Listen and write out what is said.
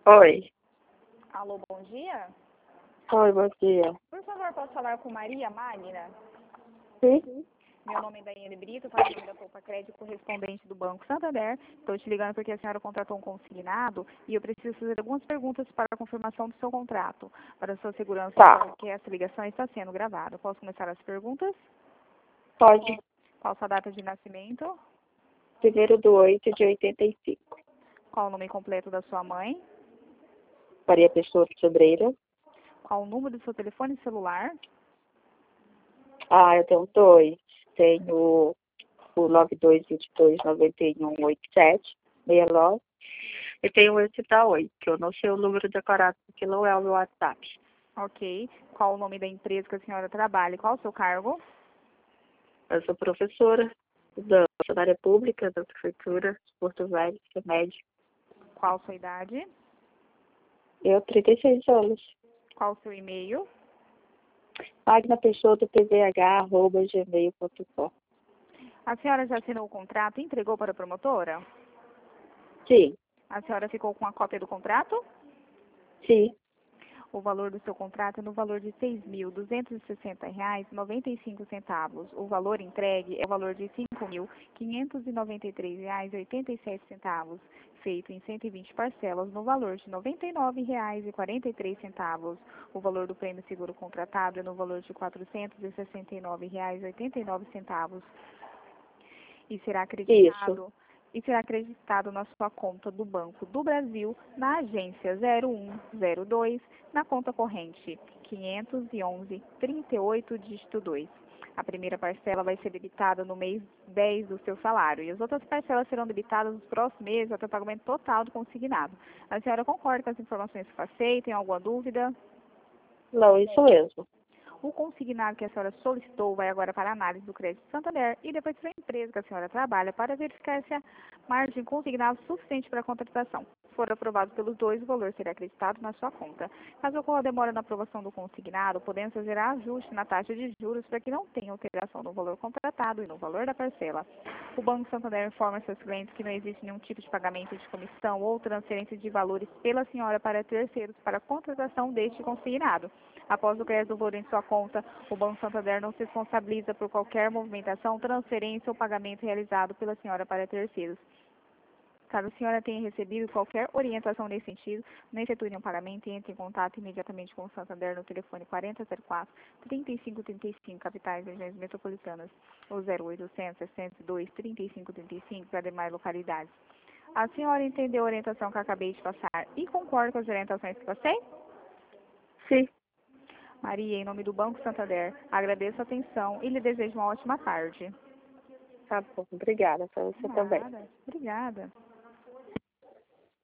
Oi. Alô, bom dia. Oi, bom dia. Por favor, posso falar com Maria Magna? Sim? Meu nome é Daiane Brito, falo em nome da Poupa Crédito, correspondente do Banco Santander. Estou te ligando porque a senhora contratou um consignado e eu preciso fazer algumas perguntas para a confirmação do seu contrato. Para a sua segurança, Tá. porque essa ligação está sendo gravada. Posso começar as perguntas? Pode. Qual a sua data de nascimento? 1º de 8 de 85. Qual o nome completo da sua mãe? Maria Pessoa Sobreira. Qual o número do seu telefone celular? Eu tenho dois. Tenho o 9222918769. E tenho esse da Oi, que eu não sei o número decorado porque não é o meu WhatsApp. Ok. Qual o nome da empresa que a senhora trabalha? Qual o seu cargo? Eu sou professora da funcionária pública da Prefeitura de Porto Velho, remédio. Qual a sua idade? Eu, 36 anos. Qual o seu e-mail? Magna Pessoa do pvh@gmail.com. A senhora já assinou o contrato e entregou para a promotora? Sim, A senhora ficou com a cópia do contrato? sim. O valor do seu contrato é no valor de R$ 6.260,95. O valor entregue é o valor de R$ 5.593,87, feito em 120 parcelas no valor de R$ 99,43. O valor do prêmio seguro contratado é no valor de R$ 469,89 e será Isso. acreditado na sua conta do Banco do Brasil, na agência 0102, na conta corrente 511,38, dígito 2. A primeira parcela vai ser debitada no mês 10 do seu salário e as outras parcelas serão debitadas nos próximos meses até o pagamento total do consignado. A senhora concorda com as informações que passei? Tem alguma dúvida? Não, isso mesmo. O consignado que a senhora solicitou vai agora para a análise do Crédito Santander e depois para a empresa que a senhora trabalha para verificar se a margem consignada é suficiente para a contratação. Se for aprovado pelos dois, o valor será acreditado na sua conta. Caso ocorra demora na aprovação do consignado, podemos fazer ajuste na taxa de juros para que não tenha alteração no valor contratado e no valor da parcela. O Banco Santander informa seus clientes que não existe nenhum tipo de pagamento de comissão ou transferência de valores pela senhora para terceiros para a contratação deste consignado. Após o crédito do valor em sua conta, o Banco Santander não se responsabiliza por qualquer movimentação, transferência ou pagamento realizado pela senhora para terceiros. Caso a senhora tenha recebido qualquer orientação nesse sentido, não efetue nenhum pagamento e entre em contato imediatamente com o Santander no telefone 4004-3535, capitais e regiões metropolitanas, ou 0800-602-3535 para demais localidades. A senhora entendeu a orientação que eu acabei de passar e concorda com as orientações que passei? Sim. Maria, em nome do Banco Santander, agradeço a atenção e lhe desejo uma ótima tarde. Tá bom. Obrigada. Para você também. Nada. Obrigada.